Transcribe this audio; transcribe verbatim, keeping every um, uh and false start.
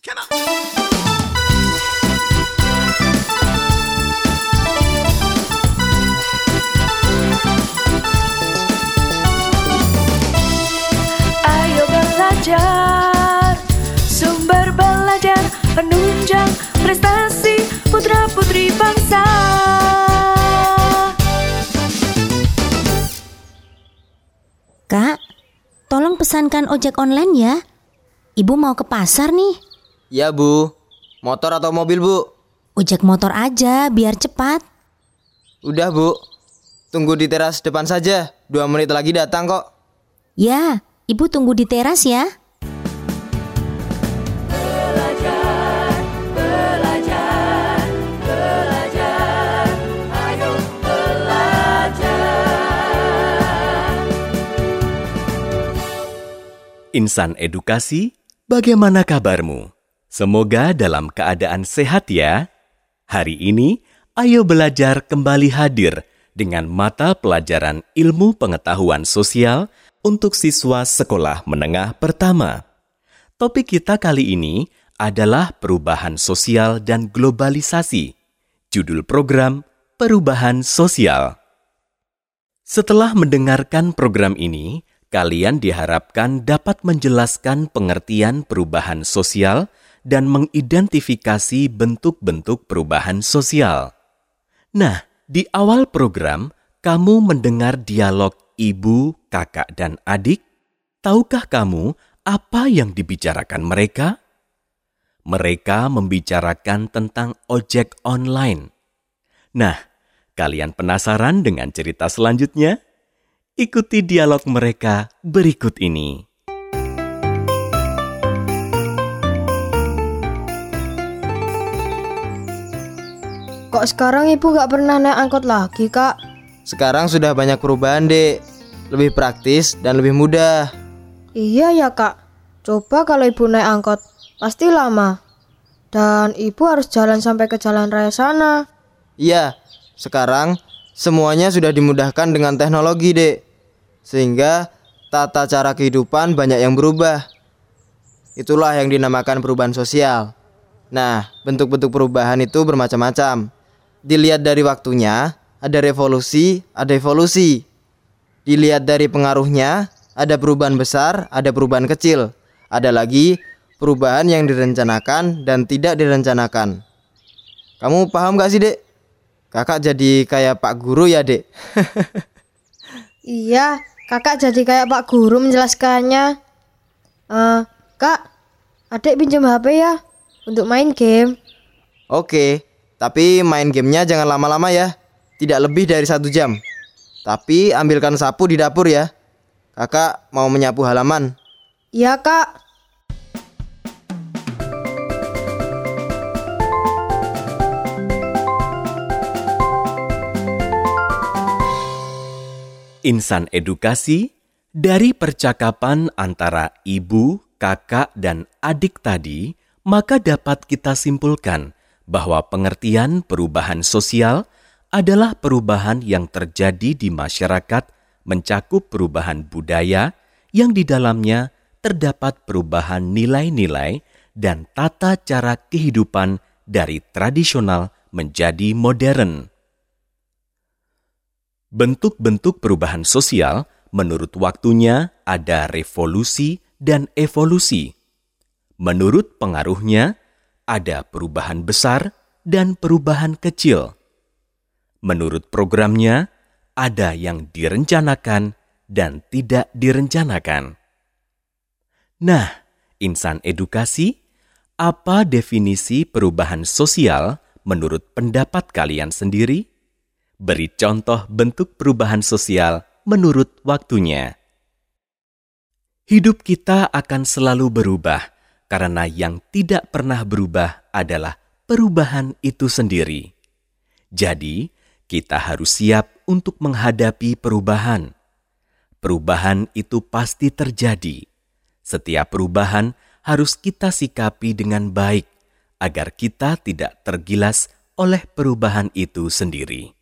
Ayo belajar, sumber belajar, penunjang prestasi putra-putri bangsa. Kak, tolong pesankan ojek online ya. Ibu mau ke pasar nih. Ya Bu, motor atau mobil Bu? Ojek motor aja biar cepat. Udah Bu, tunggu di teras depan saja. Dua menit lagi datang kok. Ya, Ibu tunggu di teras ya. Belajar, belajar, belajar, ayo belajar. Insan Edukasi, bagaimana kabarmu? Semoga dalam keadaan sehat ya. Hari ini, ayo belajar kembali hadir dengan mata pelajaran ilmu pengetahuan sosial untuk siswa sekolah menengah pertama. Topik kita kali ini adalah perubahan sosial dan globalisasi. Judul program, Perubahan Sosial. Setelah mendengarkan program ini, kalian diharapkan dapat menjelaskan pengertian perubahan sosial dan mengidentifikasi bentuk-bentuk perubahan sosial. Nah, di awal program, kamu mendengar dialog ibu, kakak, dan adik. Tahukah kamu apa yang dibicarakan mereka? Mereka membicarakan tentang ojek online. Nah, kalian penasaran dengan cerita selanjutnya? Ikuti dialog mereka berikut ini. Kok sekarang ibu gak pernah naik angkot lagi, Kak? Sekarang sudah banyak perubahan, Dek. Lebih praktis dan lebih mudah. Iya ya, Kak. Coba kalau ibu naik angkot, pasti lama. Dan ibu harus jalan sampai ke jalan raya sana. Iya, sekarang semuanya sudah dimudahkan dengan teknologi, Dek. Sehingga tata cara kehidupan banyak yang berubah. Itulah yang dinamakan perubahan sosial. Nah, bentuk-bentuk perubahan itu bermacam-macam. Dilihat dari waktunya, ada revolusi, ada evolusi. Dilihat dari pengaruhnya, ada perubahan besar, ada perubahan kecil. Ada lagi perubahan yang direncanakan dan tidak direncanakan. Kamu paham gak sih, Dek? Kakak jadi kayak Pak Guru ya, Dek? Iya, kakak jadi kayak Pak Guru menjelaskannya. uh, Kak, adik pinjam H P ya untuk main game. Oke, tapi main gamenya jangan lama-lama ya. Tidak lebih dari satu jam. Tapi ambilkan sapu di dapur ya. Kakak mau menyapu halaman. Iya, Kak. Insan Edukasi, dari percakapan antara ibu, kakak, dan adik tadi, maka dapat kita simpulkan bahwa pengertian perubahan sosial adalah perubahan yang terjadi di masyarakat mencakup perubahan budaya yang di dalamnya terdapat perubahan nilai-nilai dan tata cara kehidupan dari tradisional menjadi modern. Bentuk-bentuk perubahan sosial menurut waktunya ada revolusi dan evolusi. Menurut pengaruhnya ada perubahan besar dan perubahan kecil. Menurut programnya, ada yang direncanakan dan tidak direncanakan. Nah, insan edukasi, apa definisi perubahan sosial menurut pendapat kalian sendiri? Beri contoh bentuk perubahan sosial menurut waktunya. Hidup kita akan selalu berubah, karena yang tidak pernah berubah adalah perubahan itu sendiri. Jadi, kita harus siap untuk menghadapi perubahan. Perubahan itu pasti terjadi. Setiap perubahan harus kita sikapi dengan baik, agar kita tidak tergilas oleh perubahan itu sendiri.